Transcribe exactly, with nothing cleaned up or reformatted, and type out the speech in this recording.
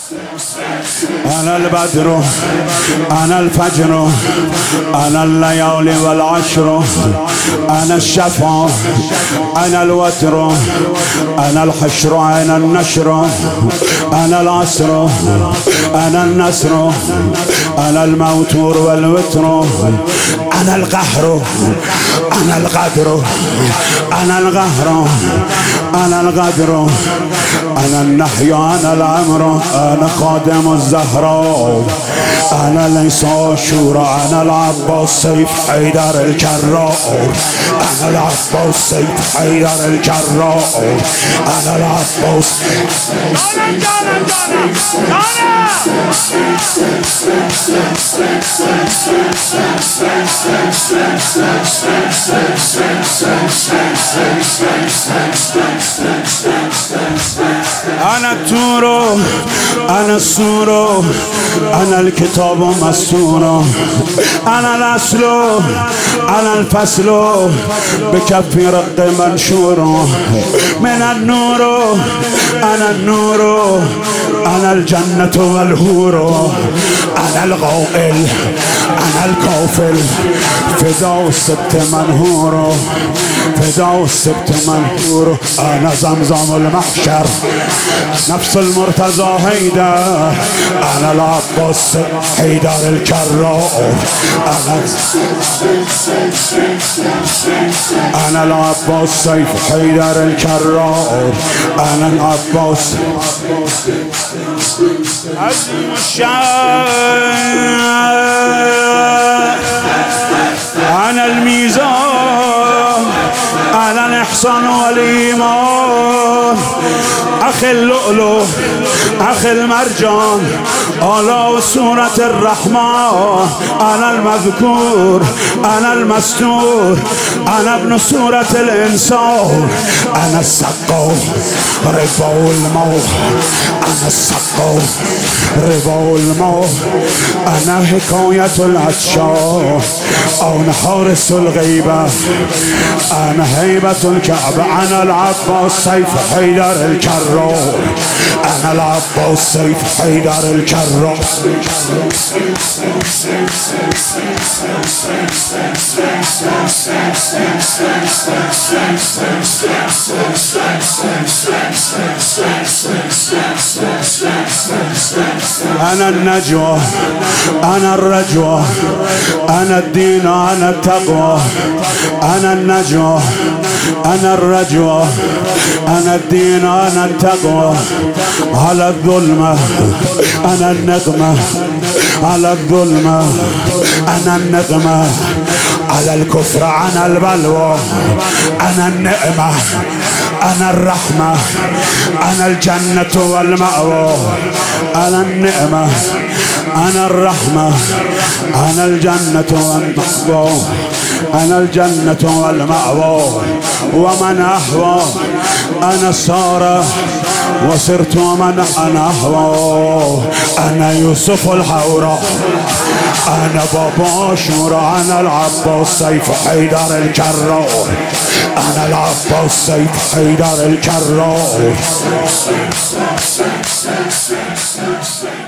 أنا البدر أنا الفجر أنا الليالي والعشر أنا الشفع أنا الوتر أنا الحشر أنا النشر أنا العصر أنا النسر أنا الموتور والوتر أنا القهر أنا القدر أنا القهر أنا القدر أنا النحي أنا الأمر أنا خادم الزهراء أنا ليس شورى أنا العباس سيف حيدر الجراء أنا العباس سيف حيدر الجراء أنا العباس أنا التور أنا السور أنا الكتاب مسطور أنا الأصل أنا الفصل بكف رق منشور من النور أنا النور أنا الجنة والهور أنا الغائل أنا الكافل فداء السبت منهور فداء السبت منهور أنا زمزم المحشر نفس المرتضى هيدر أنا العباس حيدر الجراء أنا أنا العباس سيف حيدر الجراء أنا العباس عظيم الشان أنا الميزان أنا الإحسان والإيمان أخي اللؤلؤ أخي المرجان على سورة الرحمن أنا المذكور أنا المستور أنا ابن سورة الإنسان أنا السقو ربا الموت أنا السقو ربا الموت أنا حكاية العطشان أنا حارس الغيبة أنا هيبة الكعبة أنا العباس سيف حيدر الجراء أنا العباس سيف حيدر الجراء أنا النجوى أنا الرجوى أنا الدين أنا التقوى أنا النجوى أنا الرجوى أنا الدين أنا التقوى على الظلمة أنا النقمة على الظلمة أنا النقمة على الكفر أنا البلوى أنا النعمة أنا الرحمة أنا الجنة والمأوى أنا النعمة أنا الرحمة أنا الجنة والمأوى أنا الجنة والمأوى ومن أهوى أنا صار وصرت من أنا أهوى أنا يوسف الحوراء أنا بابا شورى أنا العباس سيف حيدر الجراء أنا العباس سيف حيدر الجراء